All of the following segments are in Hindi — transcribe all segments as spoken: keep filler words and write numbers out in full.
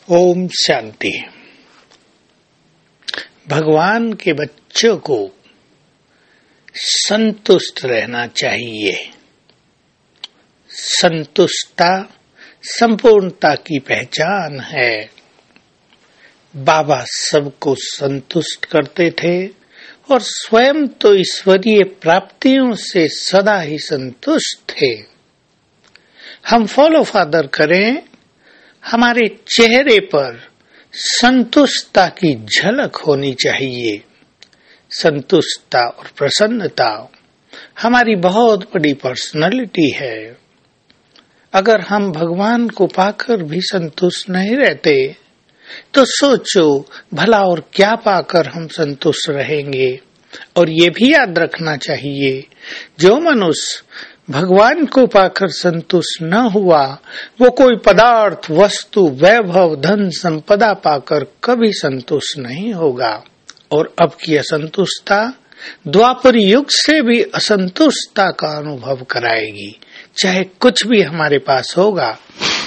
ओम शांति। भगवान के बच्चों को संतुष्ट रहना चाहिए। संतुष्टता संपूर्णता की पहचान है। बाबा सबको संतुष्ट करते थे और स्वयं तो ईश्वरीय प्राप्तियों से सदा ही संतुष्ट थे। हम फॉलो फादर करें, हमारे चेहरे पर संतुष्टता की झलक होनी चाहिए। संतुष्टता और प्रसन्नता हमारी बहुत बड़ी पर्सनालिटी है। अगर हम भगवान को पाकर भी संतुष्ट नहीं रहते तो सोचो भला और क्या पाकर हम संतुष्ट रहेंगे। और ये भी याद रखना चाहिए, जो मनुष्य भगवान को पाकर संतुष्ट न हुआ वो कोई पदार्थ, वस्तु, वैभव, धन, संपदा पाकर कभी संतुष्ट नहीं होगा। और अब की असंतुष्टता द्वापर युग से भी असंतुष्टता का अनुभव कराएगी। चाहे कुछ भी हमारे पास होगा,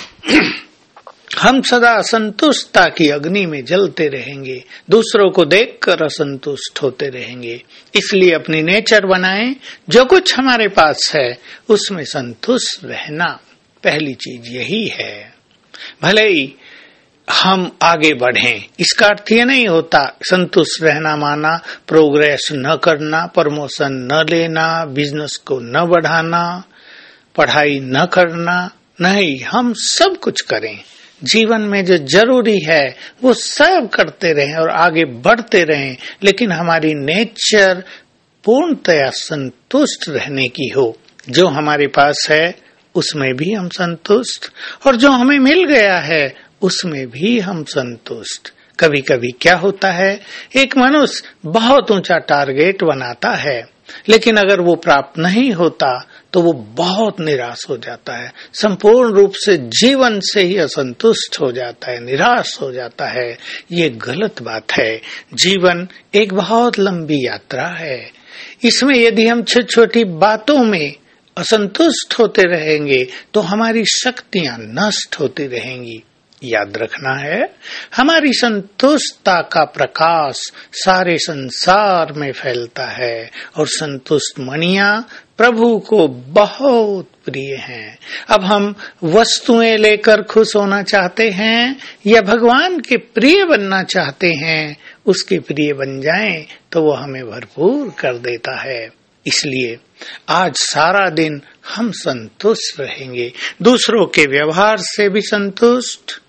हम सदा असंतुष्टता की अग्नि में जलते रहेंगे, दूसरों को देखकर असंतुष्ट होते रहेंगे। इसलिए अपनी नेचर बनाएं, जो कुछ हमारे पास है उसमें संतुष्ट रहना पहली चीज यही है। भले ही हम आगे बढ़ें, इसका अर्थ ये नहीं होता संतुष्ट रहना माना प्रोग्रेस न करना, प्रमोशन न लेना, बिजनेस को न बढ़ाना, पढ़ाई न करना। नहीं, हम सब कुछ करें, जीवन में जो जरूरी है वो सब करते रहें और आगे बढ़ते रहें, लेकिन हमारी नेचर पूर्णतया संतुष्ट रहने की हो। जो हमारे पास है उसमें भी हम संतुष्ट, और जो हमें मिल गया है उसमें भी हम संतुष्ट। कभी कभी क्या होता है, एक मनुष्य बहुत ऊंचा टारगेट बनाता है, लेकिन अगर वो प्राप्त नहीं होता तो वो बहुत निराश हो जाता है, संपूर्ण रूप से जीवन से ही असंतुष्ट हो जाता है, निराश हो जाता है। ये गलत बात है। जीवन एक बहुत लंबी यात्रा है। इसमें यदि हम छोटी छोटी बातों में असंतुष्ट होते रहेंगे तो हमारी शक्तियां नष्ट होती रहेंगी। याद रखना है, हमारी संतुष्टता का प्रकाश सारे संसार में फैलता है और संतुष्ट मनिया प्रभु को बहुत प्रिय हैं। अब हम वस्तुएं लेकर खुश होना चाहते हैं या भगवान के प्रिय बनना चाहते हैं, उसके प्रिय बन जाएं तो वो हमें भरपूर कर देता है। इसलिए आज सारा दिन हम संतुष्ट रहेंगे, दूसरों के व्यवहार से भी संतुष्ट,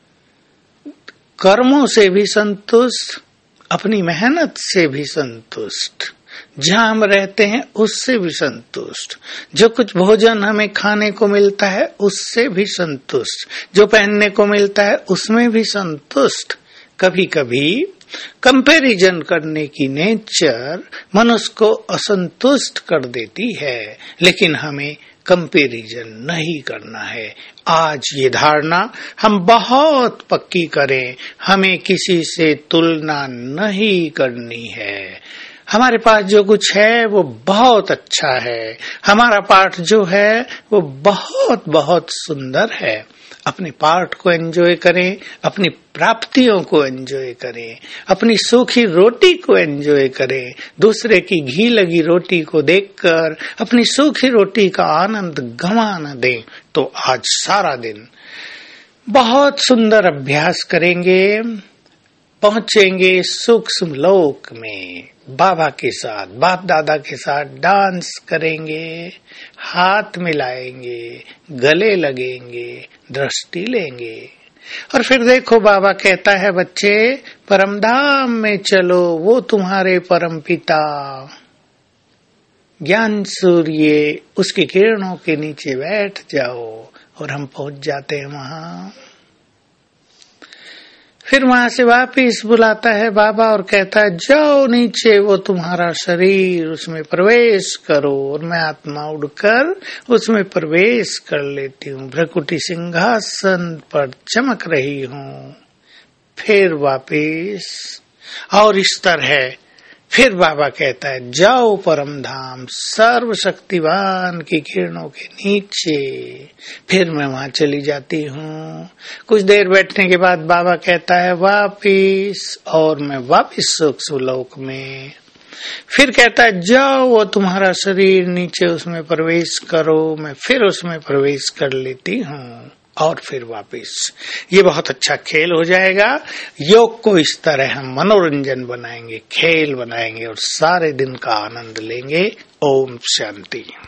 कर्मों से भी संतुष्ट, अपनी मेहनत से भी संतुष्ट, जहाँ हम रहते हैं उससे भी संतुष्ट, जो कुछ भोजन हमें खाने को मिलता है उससे भी संतुष्ट, जो पहनने को मिलता है उसमें भी संतुष्ट। कभी कभी कंपैरिजन करने की नेचर मनुष्य को असंतुष्ट कर देती है, लेकिन हमें कंपैरिजन नहीं करना है। आज ये धारणा हम बहुत पक्की करें, हमें किसी से तुलना नहीं करनी है। हमारे पास जो कुछ है वो बहुत अच्छा है, हमारा पाठ जो है वो बहुत बहुत सुंदर है। अपने पाठ को एंजॉय करें, अपनी प्राप्तियों को एंजॉय करें, अपनी सूखी रोटी को एंजॉय करें। दूसरे की घी लगी रोटी को देखकर अपनी सूखी रोटी का आनंद गंवा न दें। तो आज सारा दिन बहुत सुंदर अभ्यास करेंगे, पहुंचेंगे सूक्ष्म लोक में। बाबा के साथ, बाप दादा के साथ डांस करेंगे, हाथ मिलाएंगे, गले लगेंगे, दृष्टि लेंगे। और फिर देखो बाबा कहता है, बच्चे परमधाम में चलो, वो तुम्हारे परम पिता ज्ञान सूर्य उसकी किरणों के नीचे बैठ जाओ। और हम पहुंच जाते हैं वहां। फिर वहां से वापिस बुलाता है बाबा और कहता है, जाओ नीचे, वो तुम्हारा शरीर, उसमें प्रवेश करो। और मैं आत्मा उड़कर उसमें प्रवेश कर लेती हूँ, भ्रकुटी सिंहासन पर चमक रही हूँ। फिर वापिस और इस तरह फिर बाबा कहता है जाओ परम धाम सर्वशक्तिवान की किरणों के नीचे। फिर मैं वहां चली जाती हूँ। कुछ देर बैठने के बाद बाबा कहता है वापिस, और मैं वापिस सूक्ष्म लोक में। फिर कहता है जाओ वो तुम्हारा शरीर नीचे उसमें प्रवेश करो। मैं फिर उसमें प्रवेश कर लेती हूँ और फिर वापस। ये बहुत अच्छा खेल हो जाएगा। योग को इस तरह हम मनोरंजन बनाएंगे, खेल बनाएंगे और सारे दिन का आनंद लेंगे। ओम शांति।